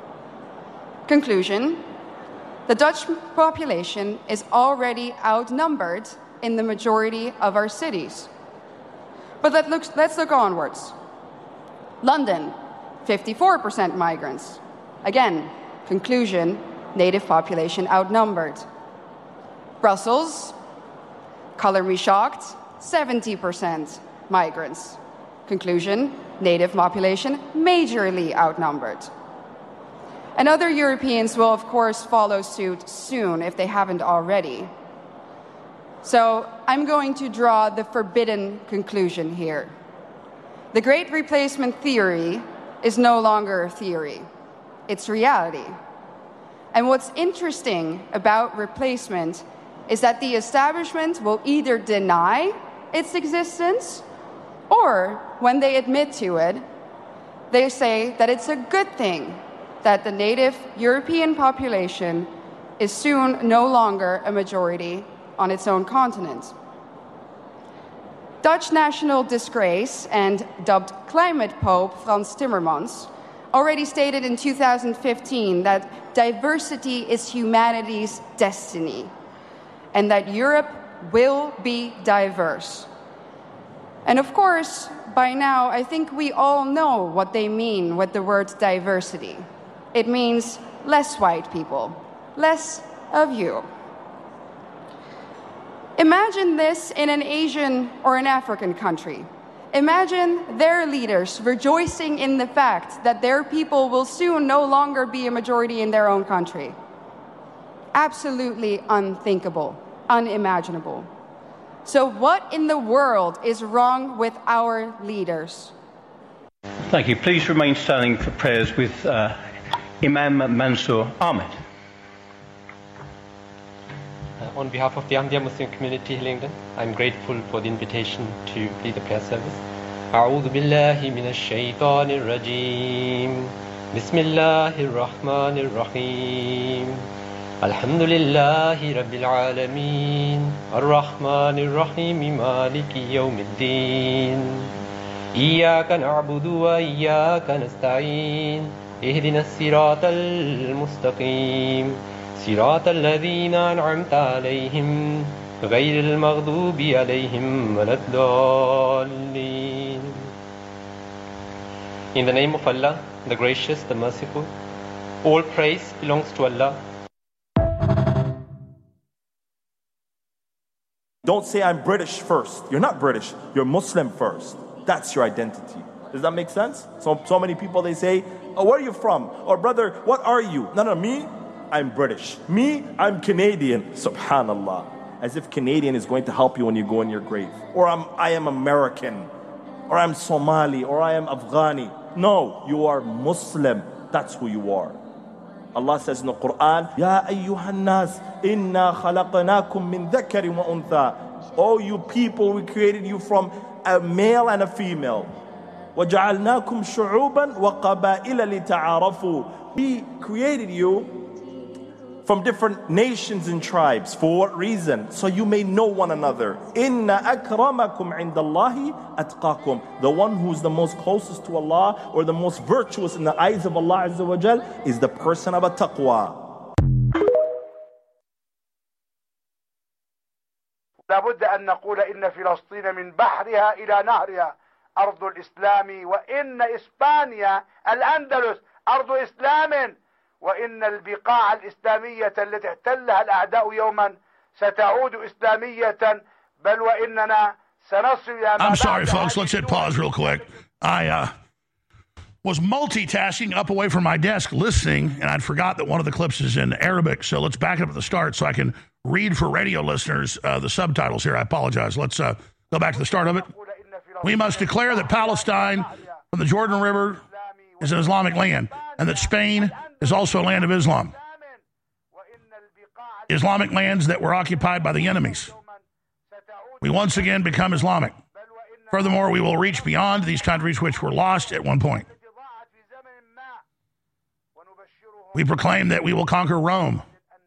Conclusion. The Dutch population is already outnumbered in the majority of our cities. But let's look onwards. London, 54% migrants. Again, conclusion, native population outnumbered. Brussels, color me shocked, 70% migrants. Conclusion, native population majorly outnumbered. And other Europeans will, of course, follow suit soon if they haven't already. So I'm going to draw the forbidden conclusion here. The Great Replacement theory is no longer a theory. It's reality. And what's interesting about replacement is that the establishment will either deny its existence, or when they admit to it, they say that it's a good thing that the native European population is soon no longer a majority on its own continent. Dutch national disgrace and dubbed climate pope Frans Timmermans already stated in 2015 that diversity is humanity's destiny and that Europe will be diverse. And of course, by now, I think we all know what they mean with the word diversity. It means less white people, less of you. Imagine this in an Asian or an African country. Imagine their leaders rejoicing in the fact that their people will soon no longer be a majority in their own country. Absolutely unthinkable, unimaginable. So what in the world is wrong with our leaders? Thank you. Please remain standing for prayers with Imam Mansour Ahmed. On behalf of the Ahmadiyya Muslim community Hillingdon, I'm grateful for the invitation to lead the prayer service. أعوذ بالله من الشيطان الرجيم بسم الله الرحمن الرحيم الحمد لله رب العالمين الرحمن الرحيم مالك يوم الدين إياك نعبد وإياك نستعين اهدنا الصراط المستقيم صراط الذين أنعمت عليهم غير المغضوب عليهم ولا الضالين. In the name of Allah, the gracious, the merciful, all praise belongs to Allah. Don't say I'm British first. You're not British. You're Muslim first. That's your identity. Does that make sense? So many people, they say, oh, where are you from? Or brother, what are you? No, me, I'm British. Me, I'm Canadian. Subhanallah. As if Canadian is going to help you when you go in your grave. Or I am American. Or I'm Somali. Or I am Afghani. No, you are Muslim. That's who you are. Allah says in the Quran, Ya ayyuhan nas, inna khalaqnakum min dhakarin wa untha. Oh, you people, we created you from a male and a female. وَجَعَلْنَاكُمْ شُعُوبًا وَقَبَائِلَ لِتَعَارَفُوا. We created you from different nations and tribes. For what reason? So you may know one another. إِنَّ أَكْرَمَكُمْ عِنْدَ اللَّهِ أَتْقَاكُمْ. The one who's the most closest to Allah or the most virtuous in the eyes of Allah Azza wa Jal is the person of a taqwa. لابد أن نقول إن فلسطين من بحرها إلى نهرها أرض الإسلام وإن إسبانيا الأندلس أرض إسلام وإن البقاع الإسلامية التي احتلها الأعداء يوما ستعود إسلامية بل وإننا سنصل إلى I'm sorry, folks. Let's hit pause real quick. I was multitasking up away from my desk listening, and I'd forgot that one of the clips is in Arabic, so let's back it up at the start so I can read for radio listeners the subtitles here. I apologize. Let's go back to the start of it. We must declare that Palestine from the Jordan River is an Islamic land and that Spain is also a land of Islam. Islamic lands that were occupied by the enemies. We once again become Islamic. Furthermore, we will reach beyond these countries which were lost at one point. We proclaim that we will conquer Rome,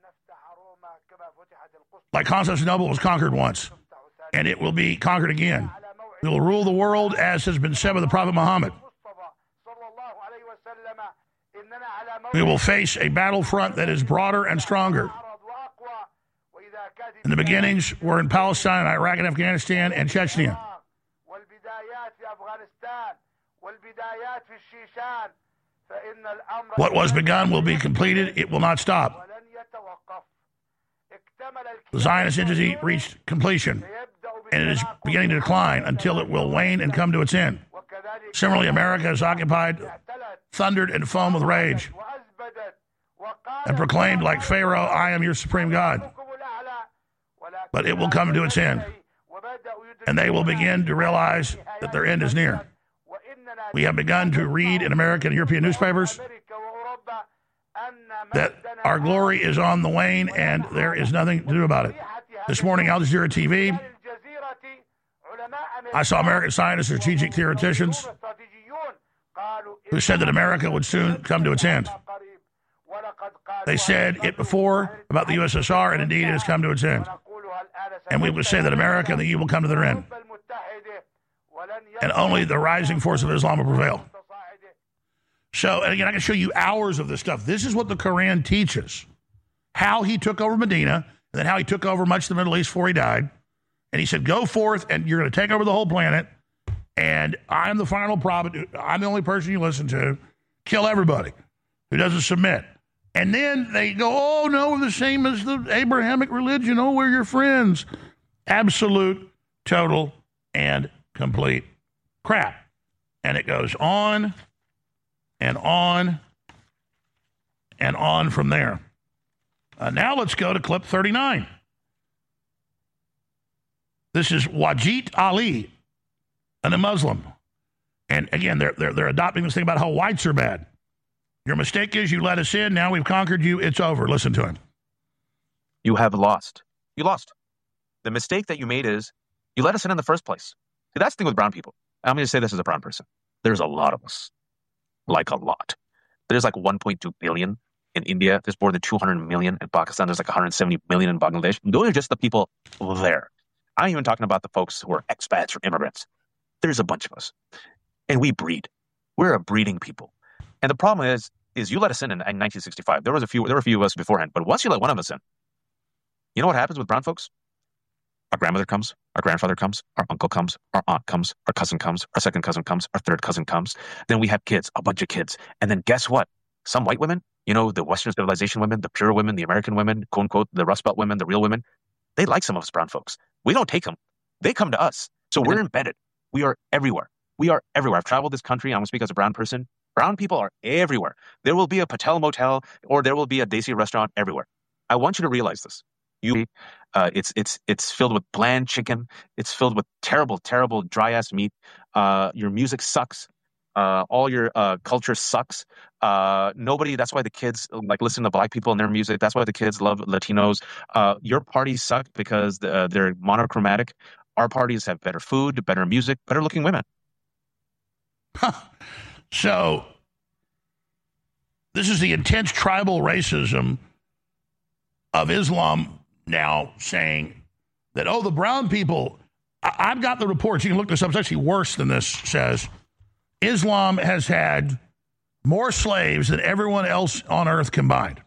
like Constantinople was conquered once, and it will be conquered again. We will rule the world as has been said by the Prophet Muhammad. We will face a battlefront that is broader and stronger. And the beginnings were in Palestine, Iraq, and Afghanistan, and Chechnya. What was begun will be completed. It will not stop. The Zionist entity reached completion, and it is beginning to decline until it will wane and come to its end. Similarly, America is occupied, thundered, and foamed with rage, and proclaimed like Pharaoh, I am your supreme God. But it will come to its end, and they will begin to realize that their end is near. We have begun to read in American and European newspapers that our glory is on the wane and there is nothing to do about it. This morning, Al Jazeera TV, I saw American scientists and strategic theoreticians who said that America would soon come to its end. They said it before about the USSR, and indeed it has come to its end. And we would say that America and the EU will come to their end. And only the rising force of Islam will prevail. So, and again, I can show you hours of this stuff. This is what the Quran teaches. How he took over Medina, and then how he took over much of the Middle East before he died. And he said, go forth, and you're going to take over the whole planet, and I'm the final prophet. I'm the only person you listen to. Kill everybody who doesn't submit. And then they go, oh, no, we're the same as the Abrahamic religion. Oh, we're your friends. Absolute, total, and complete crap. And it goes on and on and on from there. Now let's go to clip 39. This is Wajid Ali, and a Muslim. And again, they're adopting this thing about how whites are bad. Your mistake is you let us in. Now we've conquered you. It's over. Listen to him. You have lost. You lost. The mistake that you made is you let us in the first place. See, that's the thing with brown people. I'm going to say this as a brown person. There's a lot of us. Like a lot. There's like 1.2 billion in India. There's more than 200 million in Pakistan. There's like 170 million in Bangladesh. Those are just the people there. I'm even talking about the folks who are expats or immigrants. There's a bunch of us. And we breed. We're a breeding people. And the problem is, is you let us in 1965. There were a few of us beforehand, but once you let one of us in, you know what happens with brown folks? Our grandmother comes, our grandfather comes, our uncle comes, our aunt comes, our cousin comes, our second cousin comes, our third cousin comes. Then we have kids, a bunch of kids. And then guess what? Some white women, you know, the Western civilization women, the pure women, the American women, quote unquote, the Rust Belt women, the real women, they like some of us brown folks. We don't take them. They come to us. So we're embedded. We are everywhere. We are everywhere. I've traveled this country. I'm going to speak as a brown person. Brown people are everywhere. There will be a Patel Motel or there will be a Desi restaurant everywhere. I want you to realize this. It's filled with bland chicken. It's filled with terrible, terrible dry ass meat. Your music sucks. All your culture sucks. Nobody. That's why the kids like listen to black people and their music. That's why the kids love Latinos. Your parties suck because they're monochromatic. Our parties have better food, better music, better looking women. So this is the intense tribal racism of Islam now saying that, oh, the brown people, I've got the reports, you can look this up, it's actually worse than this, says Islam has had more slaves than everyone else on earth combined.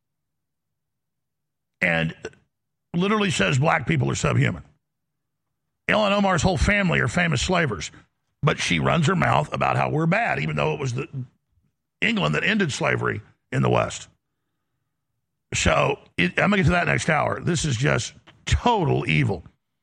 And literally says black people are subhuman. Ilhan Omar's whole family are famous slavers. But she runs her mouth about how we're bad, even though it was England that ended slavery in the West. So I'm going to get to that next hour. This is just total evil.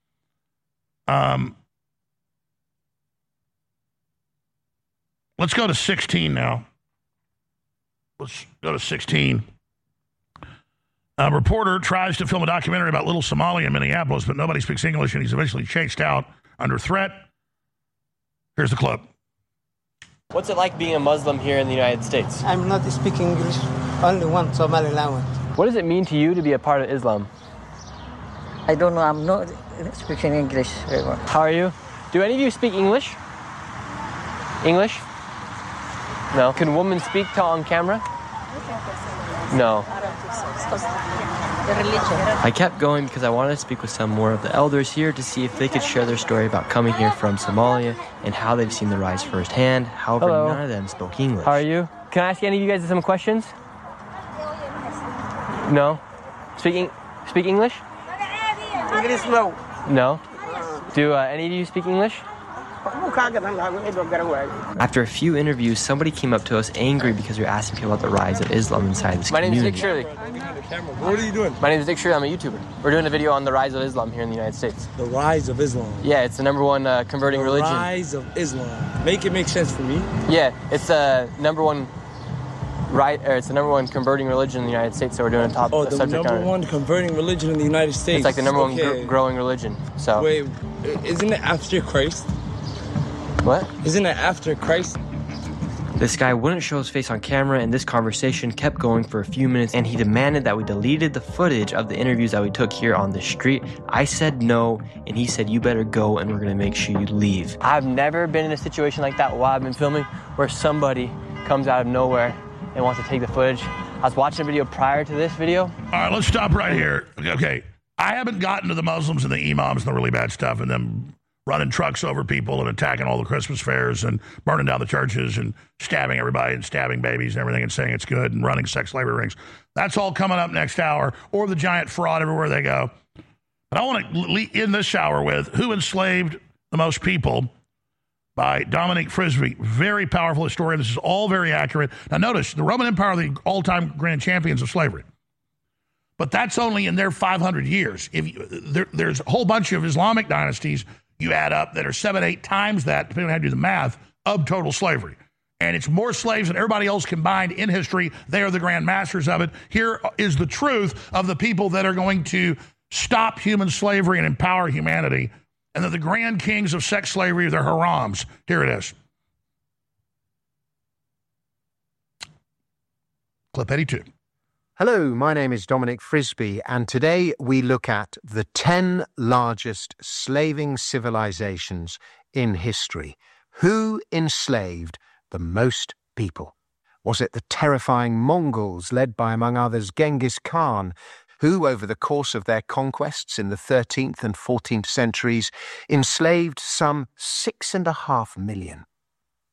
Let's go to 16 now. Let's go to 16. A reporter tries to film a documentary about little Somalia in Minneapolis, but nobody speaks English, and he's eventually chased out under threat. Here's the clip. What's it like being a Muslim here in the United States? I'm not speaking English, only one Somali language. What does it mean to you to be a part of Islam? I don't know, I'm not speaking English very well. How are you? Do any of you speak English? English? No. Can women speak on camera? No. I kept going because I wanted to speak with some more of the elders here to see if they could share their story about coming here from Somalia and how they've seen the rise firsthand. However, none of them spoke English. How are you? Can I ask any of you guys some questions? No? Speak English? English no. No? Do any of you speak English? After a few interviews, somebody came up to us angry because we were asking people about the rise of Islam inside this community. My name is Dick Shirley. What are you doing? My name is Dick Shirley. I'm a YouTuber. We're doing a video on the rise of Islam here in the United States. The rise of Islam? Yeah, it's the number one converting religion. The rise of Islam. Make it make sense for me. Yeah, it's the number one it's the number one converting religion in the United States, so we're doing a top subject on it. The number one converting religion in the United States. It's like the number one growing religion. So wait, isn't it after Christ? What? Isn't it after Christ? This guy wouldn't show his face on camera, and this conversation kept going for a few minutes, and he demanded that we deleted the footage of the interviews that we took here on the street. I said no, and he said, you better go, and we're going to make sure you leave. I've never been in a situation like that while I've been filming, where somebody comes out of nowhere and wants to take the footage. I was watching a video prior to this video. All right, let's stop right here. Okay, I haven't gotten to the Muslims and the imams and the really bad stuff and them running trucks over people and attacking all the Christmas fairs and burning down the churches and stabbing everybody and stabbing babies and everything and saying it's good and running sex slavery rings. That's all coming up next hour, or the giant fraud everywhere they go. But I want to end this hour with Who Enslaved the Most People by Dominic Frisby. Very powerful historian. This is all very accurate. Now notice, the Roman Empire are the all-time grand champions of slavery. But that's only in their 500 years. There's a whole bunch of Islamic dynasties you add up that are 7-8 times that, depending on how you do the math, of total slavery. And it's more slaves than everybody else combined in history. They are the grand masters of it. Here is the truth of the people that are going to stop human slavery and empower humanity. And that the grand kings of sex slavery are the harams. Here it is. Clip 82. Hello, my name is Dominic Frisby, and today we look at the 10 largest slaving civilizations in history. Who enslaved the most people? Was it the terrifying Mongols, led by, among others, Genghis Khan, who, over the course of their conquests in the 13th and 14th centuries, enslaved some 6.5 million?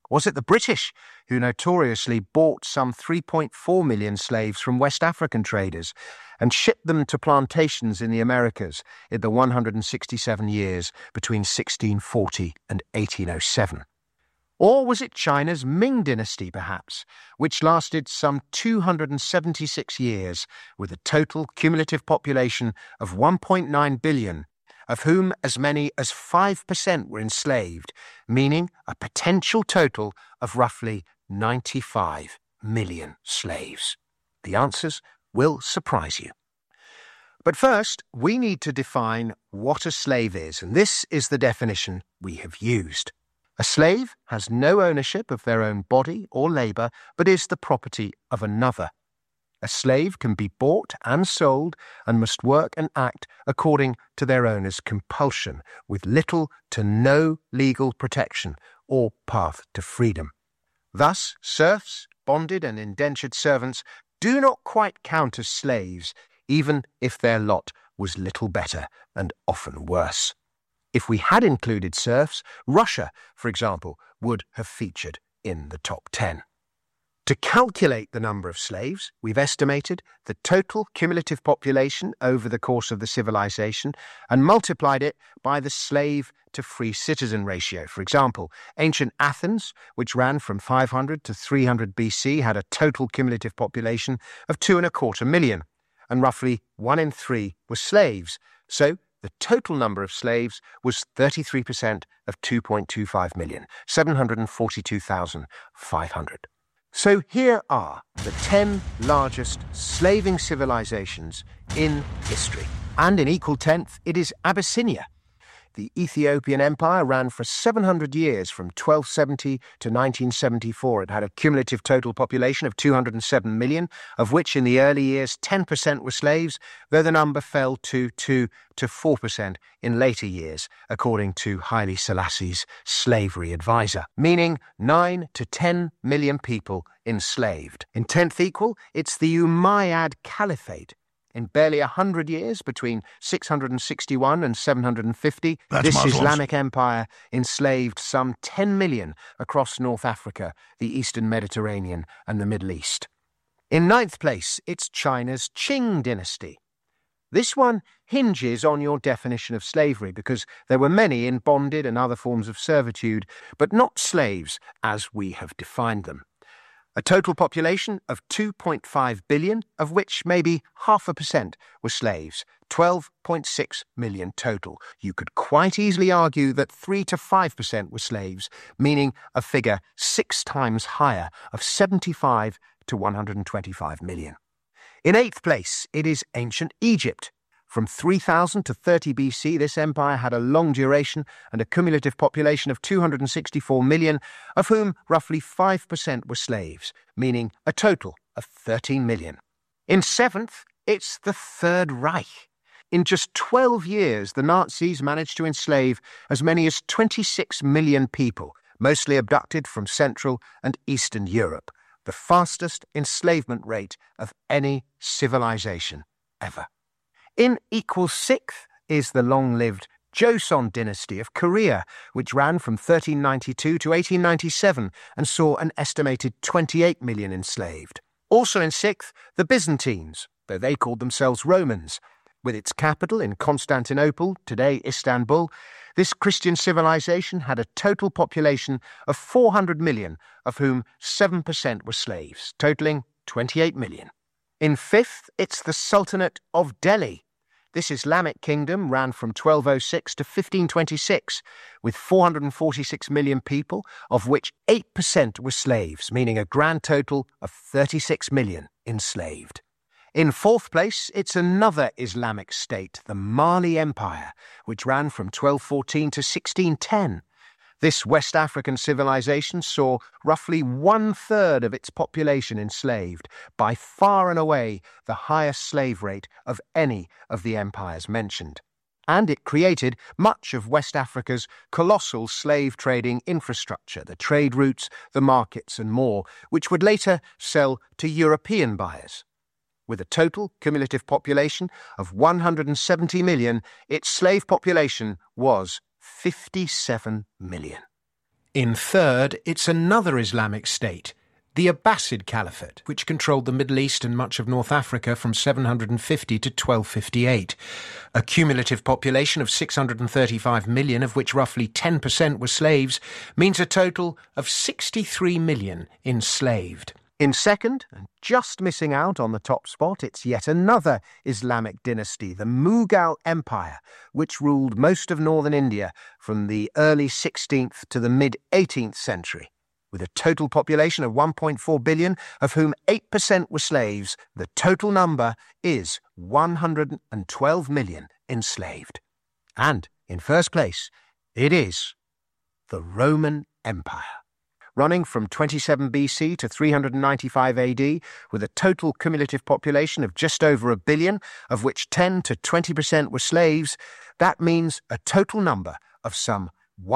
Was it the British who notoriously bought some 3.4 million slaves from West African traders and shipped them to plantations in the Americas in the 167 years between 1640 and 1807? Or was it China's Ming dynasty, perhaps, which lasted some 276 years with a total cumulative population of 1.9 billion, of whom as many as 5% were enslaved, meaning a potential total of roughly 95 million slaves? The answers will surprise you. But first, we need to define what a slave is, and this is the definition we have used. A slave has no ownership of their own body or labour, but is the property of another. A slave can be bought and sold and must work and act according to their owner's compulsion, with little to no legal protection or path to freedom. Thus, serfs, bonded and indentured servants do not quite count as slaves, even if their lot was little better and often worse. If we had included serfs, Russia, for example, would have featured in the top 10. To calculate the number of slaves, we've estimated the total cumulative population over the course of the civilization and multiplied it by the slave-to-free citizen ratio. For example, ancient Athens, which ran from 500 to 300 BC, had a total cumulative population of 2.25 million, and roughly 1 in 3 were slaves. So the total number of slaves was 33% of 2.25 million, 742,500. So here are the 10 largest slaving civilizations in history. And in equal tenth, it is Abyssinia. The Ethiopian Empire ran for 700 years, from 1270 to 1974. It had a cumulative total population of 207 million, of which in the early years 10% were slaves, though the number fell to 2 to 4% in later years, according to Haile Selassie's slavery advisor, meaning 9 to 10 million people enslaved. In tenth equal, it's the Umayyad Caliphate. In barely 100 years, between 661 and 750, this Muslims. Islamic empire enslaved some 10 million across North Africa, the Eastern Mediterranean and the Middle East. In ninth place, it's China's Qing dynasty. This one hinges on your definition of slavery, because there were many in bonded and other forms of servitude, but not slaves as we have defined them. A total population of 2.5 billion, of which maybe 0.5% were slaves, 12.6 million total. You could quite easily argue that 3 to 5% were slaves, meaning a figure 6 times higher of 75 to 125 million. In eighth place, it is ancient Egypt. From 3000 to 30 BC, this empire had a long duration and a cumulative population of 264 million, of whom roughly 5% were slaves, meaning a total of 13 million. In seventh, it's the Third Reich. In just 12 years, the Nazis managed to enslave as many as 26 million people, mostly abducted from Central and Eastern Europe, the fastest enslavement rate of any civilization ever. In equal sixth is the long-lived Joseon dynasty of Korea, which ran from 1392 to 1897 and saw an estimated 28 million enslaved. Also in sixth, the Byzantines, though they called themselves Romans. With its capital in Constantinople, today Istanbul, this Christian civilization had a total population of 400 million, of whom 7% were slaves, totaling 28 million. In fifth, it's the Sultanate of Delhi. This Islamic kingdom ran from 1206 to 1526, with 446 million people, of which 8% were slaves, meaning a grand total of 36 million enslaved. In fourth place, it's another Islamic state, the Mali Empire, which ran from 1214 to 1610. This West African civilization saw roughly 1/3 of its population enslaved, by far and away the highest slave rate of any of the empires mentioned. And it created much of West Africa's colossal slave trading infrastructure, the trade routes, the markets and more, which would later sell to European buyers. With a total cumulative population of 170 million, its slave population was 57 million. In third, it's another Islamic state, the Abbasid Caliphate, which controlled the Middle East and much of North Africa from 750 to 1258. A cumulative population of 635 million, of which roughly 10% were slaves, means a total of 63 million enslaved. In second, and just missing out on the top spot, it's yet another Islamic dynasty, the Mughal Empire, which ruled most of northern India from the early 16th to the mid-18th century. With a total population of 1.4 billion, of whom 8% were slaves, the total number is 112 million enslaved. And, in first place, it is the Roman Empire. Running from 27 BC to 395 AD, with a total cumulative population of just over 1 billion, of which 10 to 20% were slaves, that means a total number of some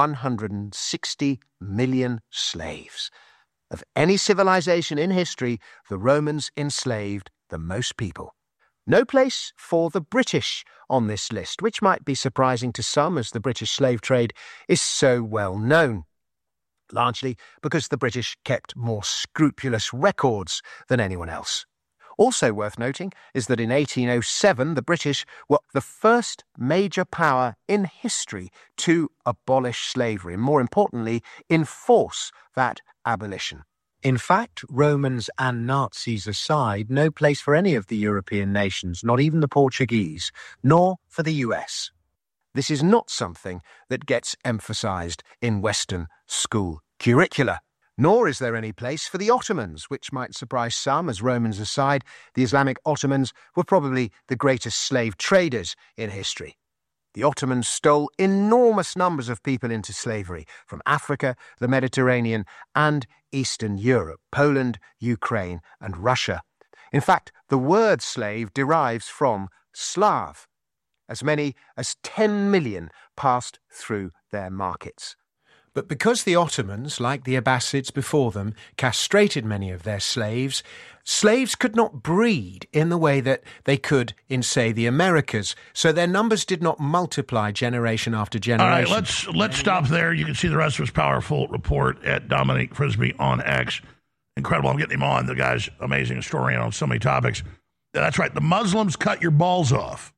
160 million slaves. Of any civilization in history, the Romans enslaved the most people. No place for the British on this list, which might be surprising to some as the British slave trade is so well known. Largely because the British kept more scrupulous records than anyone else. Also worth noting is that in 1807 the British were the first major power in history to abolish slavery and, more importantly, enforce that abolition. In fact, Romans and Nazis aside, no place for any of the European nations, not even the Portuguese, nor for the US. This is not something that gets emphasised in Western school curricula. Nor is there any place for the Ottomans, which might surprise some, as Romans aside, the Islamic Ottomans were probably the greatest slave traders in history. The Ottomans stole enormous numbers of people into slavery from Africa, the Mediterranean, and Eastern Europe, Poland, Ukraine, and Russia. In fact, the word slave derives from Slav. As many as 10 million passed through their markets. But because the Ottomans, like the Abbasids before them, castrated many of their slaves, slaves could not breed in the way that they could in, say, the Americas, so their numbers did not multiply generation after generation. All right, let's stop there. You can see the rest of his powerful report at Dominic Frisby on X. Incredible. I'm getting him on. The guy's amazing historian on so many topics. That's right. The Muslims cut your balls off.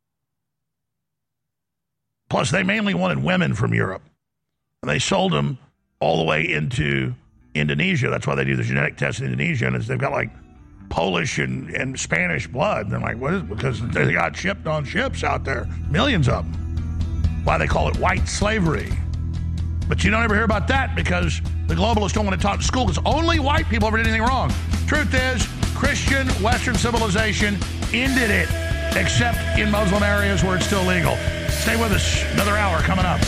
Plus, they mainly wanted women from Europe. And they sold them all the way into Indonesia. That's why they do the genetic test in Indonesia. And they've got like Polish and Spanish blood. And they're like, what is it? Because they got shipped on ships out there. Millions of them. Why they call it white slavery. But you don't ever hear about that because the globalists don't want to talk to school because only white people ever did anything wrong. Truth is, Christian Western civilization ended it, except in Muslim areas where it's still legal. Stay with us. Another hour coming up.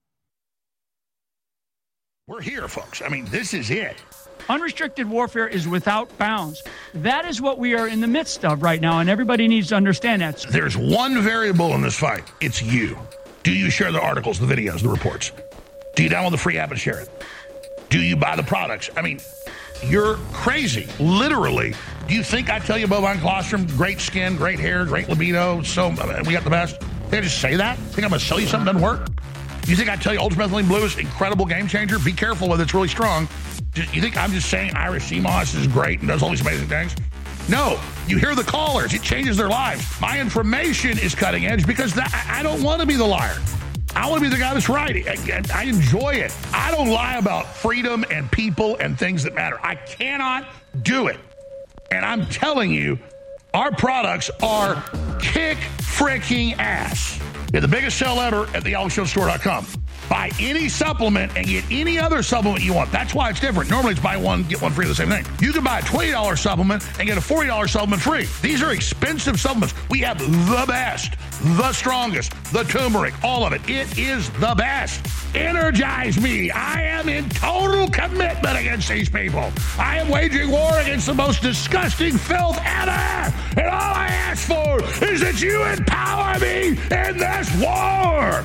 We're here, folks. I mean, this is it. Unrestricted warfare is without bounds. That is what we are in the midst of right now, and everybody needs to understand that. There's one variable in this fight. It's you. Do you share the articles, the videos, the reports? Do you download the free app and share it? Do you buy the products? I mean, you're crazy. Literally. Do you think I tell you bovine colostrum, great skin, great hair, great libido, so we got the best? Think I just say that? Think I'm going to sell you something that doesn't work? You think I tell you ultramethylene blue is incredible game changer? Be careful with it. It's really strong. You think I'm just saying Irish sea moss is great and does all these amazing things? No. You hear the callers. It changes their lives. My information is cutting edge because I don't want to be the liar. I want to be the guy that's right. I enjoy it. I don't lie about freedom and people and things that matter. I cannot do it. And I'm telling you, our products are kick freaking ass. They're the biggest sale ever at thealexjonestore.com. Buy any supplement and get any other supplement you want. That's why it's different. Normally it's buy one, get one free, the same thing. You can buy a $20 supplement and get a $40 supplement free. These are expensive supplements. We have the best, the strongest, the turmeric, all of it. It is the best. Energize me. I am in total commitment against these people. I am waging war against the most disgusting filth ever. And all I ask for is that you empower me in this war.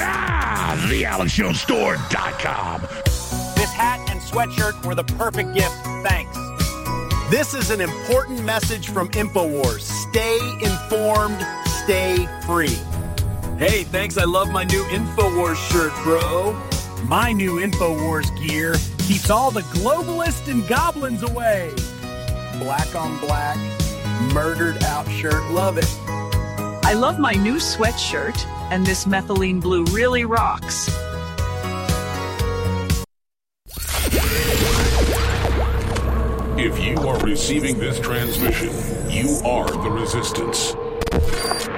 TheAlexJonesStore.com. This hat and sweatshirt were the perfect gift. Thanks. This is an important message from InfoWars. Stay informed, stay free. Hey, thanks. I love my new InfoWars shirt, bro. My new InfoWars gear keeps all the globalists and goblins away. Black on black, murdered out shirt, love it. I love my new sweatshirt, and this methylene blue really rocks. If you are receiving this transmission, you are the resistance.